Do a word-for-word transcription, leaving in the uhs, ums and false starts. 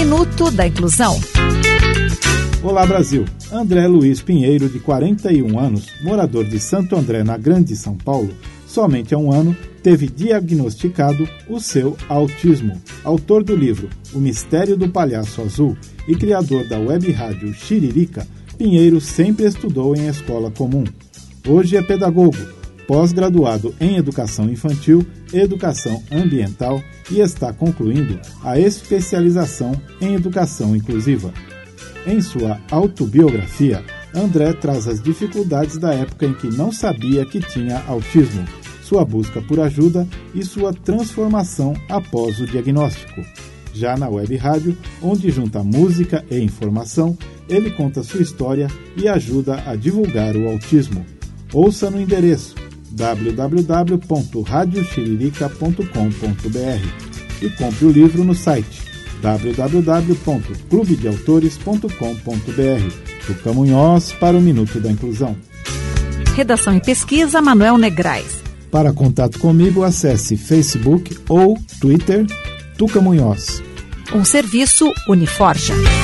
Minuto da Inclusão. Olá, Brasil. André Luiz Pinheiro, de quarenta e um anos, morador de Santo André, na Grande São Paulo, somente há um ano teve diagnosticado o seu autismo. Autor do livro O Mistério do Palhaço Azul e criador da web rádio Xiririca, Pinheiro sempre estudou em escola comum. Hoje é pedagogo, pós-graduado em Educação Infantil, Educação Ambiental e está concluindo a especialização em Educação Inclusiva. Em sua autobiografia, André traz as dificuldades da época em que não sabia que tinha autismo, sua busca por ajuda e sua transformação após o diagnóstico. Já na web rádio, onde junta música e informação, ele conta sua história e ajuda a divulgar o autismo. Ouça no endereço w w w ponto radio xiririca ponto com ponto b r e compre o livro no site w w w ponto clube de autores ponto com ponto b r. Tuca Munhoz para o Minuto da Inclusão. Redação e pesquisa, Manuel Negrais. Para contato comigo, acesse Facebook ou Twitter, Tuca Munhoz. Um serviço Uniforja.